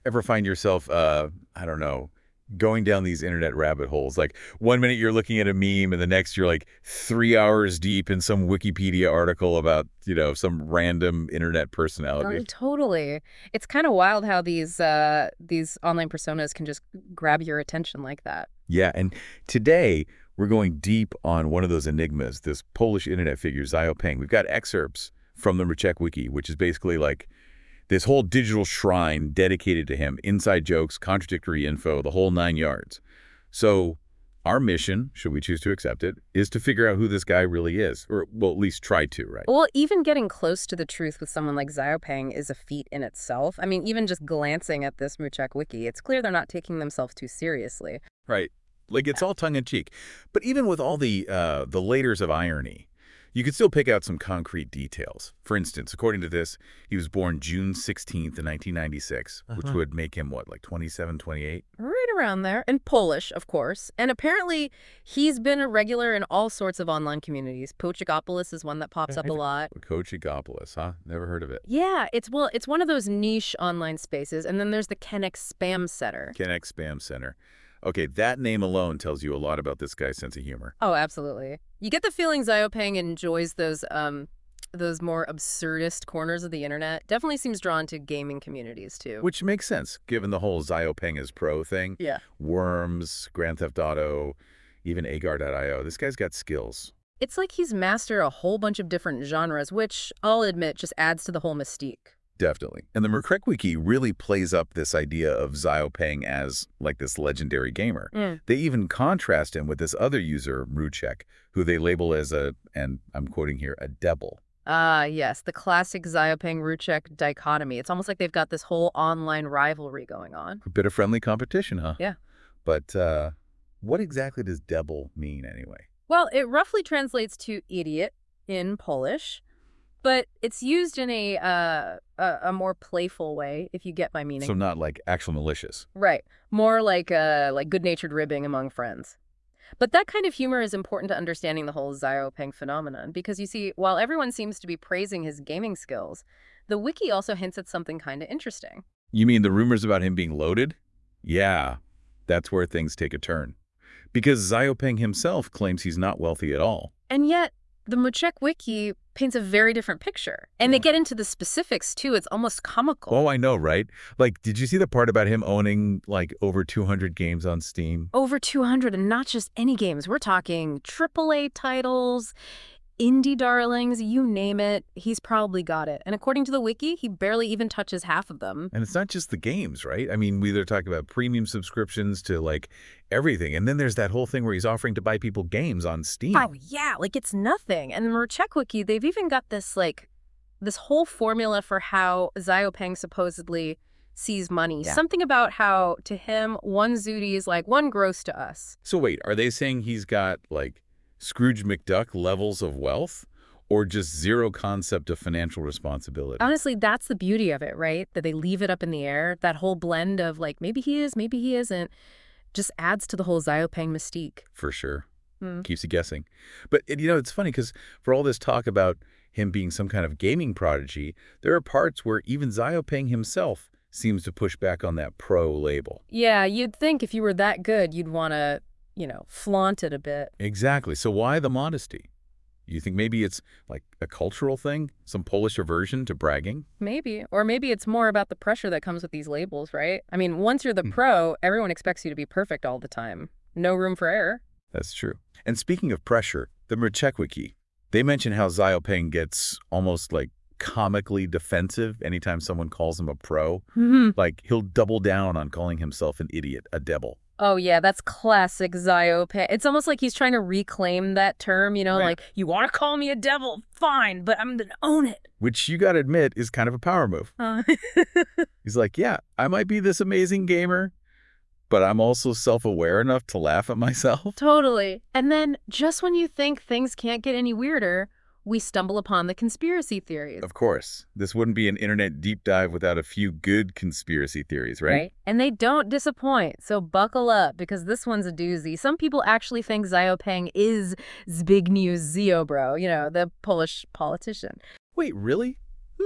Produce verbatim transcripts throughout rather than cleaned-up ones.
Ever find yourself, uh, I don't know, going down these internet rabbit holes? Like one minute you're looking at a meme and the next you're like three hours deep in some Wikipedia article about, you know, some random internet Oh, personality. totally. It's kind of wild how these uh these online personas can just grab your attention like that. Yeah, and today we're going deep on one of those enigmas, this Polish internet figure, Xiaopeng. We've got excerpts from the Mruczek Wiki, which is basically like this whole digital shrine dedicated to him, inside jokes, contradictory info, the whole nine yards. So our mission, should we choose to accept it, is to figure out who this guy really is, or well, at least try to, right? Well, even getting close to the truth with someone like Xiaopeng is a feat in itself. I mean, even just glancing at this Mruczek wiki, it's clear they're not taking themselves too seriously. Right. Like it's all tongue in cheek. But even with all the uh, the layers of irony, you could still pick out some concrete details. For instance, according to this, he was born June sixteenth in nineteen ninety-six, which Uh-huh. would make him, what, like twenty-seven, twenty-eight? Right around there. And Polish, of course. And apparently, he's been a regular in all sorts of online communities. Pochigopoulos is one that pops up a lot. Kochigopoulos, huh? Never heard of it. Yeah, it's well, it's one of those niche online spaces. And then there's the Kennex spam setter. Kennex Spam Center. Okay, that name alone tells you a lot about this guy's sense of humor. Oh, absolutely. You get the feeling Xiaopeng enjoys those um those more absurdist corners of the internet. Definitely seems drawn to gaming communities too. Which makes sense, given the whole Xiaopeng is pro thing. Yeah. Worms, Grand Theft Auto, even Agar dot i o. This guy's got skills. It's like he's mastered a whole bunch of different genres, which I'll admit just adds to the whole mystique. Definitely. And the Murkrek Wiki really plays up this idea of Xiaopeng as like this legendary gamer. Mm. They even contrast him with this other user, Mruczek, who they label as a, and I'm quoting here, a devil. Ah, yes, the classic Xiaopeng-Ruchek dichotomy. It's almost like they've got this whole online rivalry going on. A bit of friendly competition, huh? Yeah. But uh, what exactly does devil mean anyway? Well, it roughly translates to idiot in Polish, but it's used in a uh, a, a more playful way, if you get my So meaning. not like actual malicious. Right. More like uh, like good-natured ribbing among friends. But that kind of humor is important to understanding the whole Xiaopeng phenomenon because you see, while everyone seems to be praising his gaming skills, the wiki also hints at something kind of interesting. You mean the rumors about him being loaded? Yeah, that's where things take a turn. Because Xiaopeng himself claims he's not wealthy at all. And yet, the Muchek wiki paints a very different picture. And they Yeah. get into the specifics too. It's almost comical. Oh, I know, right? Like, did you see the part about him owning, like, over two hundred games on Steam? Over two hundred, and not just any games. We're talking triple A titles, indie darlings, you name it, he's probably got it. And according to the wiki, he barely even touches half of them. And it's not just the games, right? I mean, we either talk about premium subscriptions to, like, everything. And then there's that whole thing where he's offering to buy people games on Steam. Oh, yeah, like it's nothing. And the Merchek wiki, they've even got this, like, this whole formula for how Xiaopeng supposedly sees money. Yeah. Something about how, to him, one zloty is like one gross to us. So wait, are they saying he's got, like, Scrooge McDuck levels of wealth? Or just zero concept of financial responsibility? Honestly, that's the beauty of it, right? That they leave it up in the air. That whole blend of, like, maybe he is, maybe he isn't, just adds to the whole Xiaopeng mystique. For sure. Hmm. Keeps you guessing. But, you know, it's funny because for all this talk about him being some kind of gaming prodigy, there are parts where even Xiaopeng himself seems to push back on that pro label. Yeah, you'd think if you were that good, you'd want to, you know, flaunt it a bit. Exactly. So why the modesty? You think maybe it's like a cultural thing? Some Polish aversion to bragging? Maybe. Or maybe it's more about the pressure that comes with these labels, right? I mean, once you're the Hmm. pro, everyone expects you to be perfect all the time. No room for error. That's true. And speaking of pressure, the Mruczek Wiki, they mention how Xiaopeng gets almost like comically defensive anytime someone calls him a pro. Like he'll double down on calling himself an idiot, a devil. Oh, yeah, that's classic Xiaopeng. It's almost like he's trying to reclaim that term, you know, Right. like, you want to call me a devil? Fine, but I'm going to own it. Which you got to admit is kind of a power move. Uh, He's like, yeah, I might be this amazing gamer, but I'm also self-aware enough to laugh at myself. totally. And then, just when you think things can't get any weirder, we stumble upon the conspiracy theories. Of course, this wouldn't be an internet deep dive without a few good conspiracy theories, right? And they don't disappoint, so buckle up, because this one's a doozy. Some people actually think Xiaopeng is Zbigniew Ziobro, you know, the Polish politician. Wait, really? Hmm,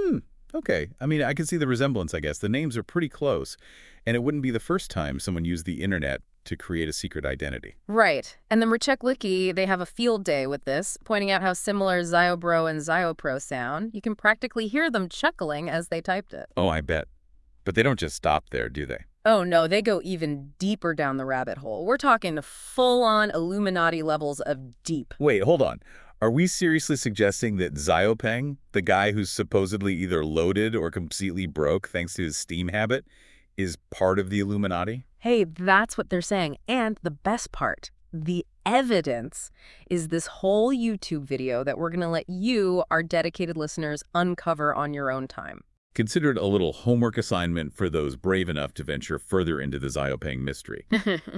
Okay, I mean, I can see the resemblance, I guess. The names are pretty close, and it wouldn't be the first time someone used the internet to create a secret identity. Right. And the Mrchek Wiki, they have a field day with this, pointing out how similar Zyobro and Zyopro sound. You can practically hear them chuckling as they typed it. Oh, I bet. But they don't just stop there, do they? Oh no, they go even deeper down the rabbit hole. We're talking full-on Illuminati levels of deep. Wait, hold on. Are we seriously suggesting that Xiaopeng, the guy who's supposedly either loaded or completely broke thanks to his Steam habit, is part of the Illuminati? Hey, that's what they're saying. And the best part, the evidence, is this whole YouTube video that we're going to let you, our dedicated listeners, uncover on your own time. Consider it a little homework assignment for those brave enough to venture further into the Xiaopeng mystery.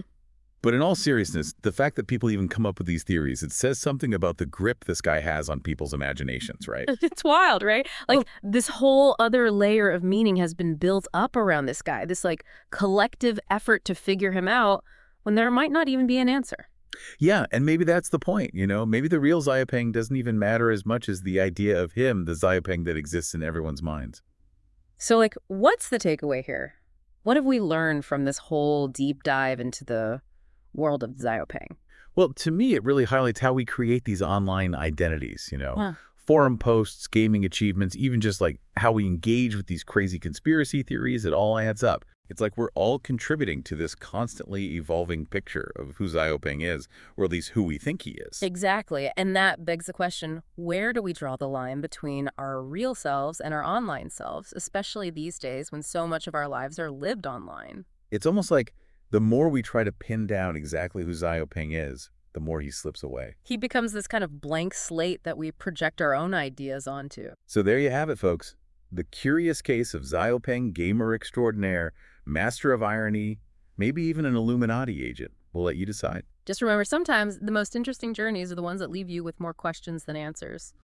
But in all seriousness, the fact that people even come up with these theories, it says something about the grip this guy has on people's imaginations, right? It's wild, right? Like, this whole other layer of meaning has been built up around this guy, this, like, collective effort to figure him out when there might not even be an answer. Yeah, and maybe that's the point, you know? Maybe the real Xiaopeng doesn't even matter as much as the idea of him, the Xiaopeng that exists in everyone's minds. So, like, what's the takeaway here? What have we learned from this whole deep dive into the world of Xiaopeng? Well, to me, it really highlights how we create these online identities, you know? Huh. Forum posts, gaming achievements, even just like how we engage with these crazy conspiracy theories, it all adds up. It's like we're all contributing to this constantly evolving picture of who Xiaopeng is, or at least who we think he is. Exactly. And that begs the question, where do we draw the line between our real selves and our online selves, especially these days when so much of our lives are lived online? It's almost like the more we try to pin down exactly who Xiaopeng is, the more he slips away. He becomes this kind of blank slate that we project our own ideas onto. So there you have it, folks. The curious case of Xiaopeng, gamer extraordinaire, master of irony, maybe even an Illuminati agent. We'll let you decide. Just remember, sometimes the most interesting journeys are the ones that leave you with more questions than answers.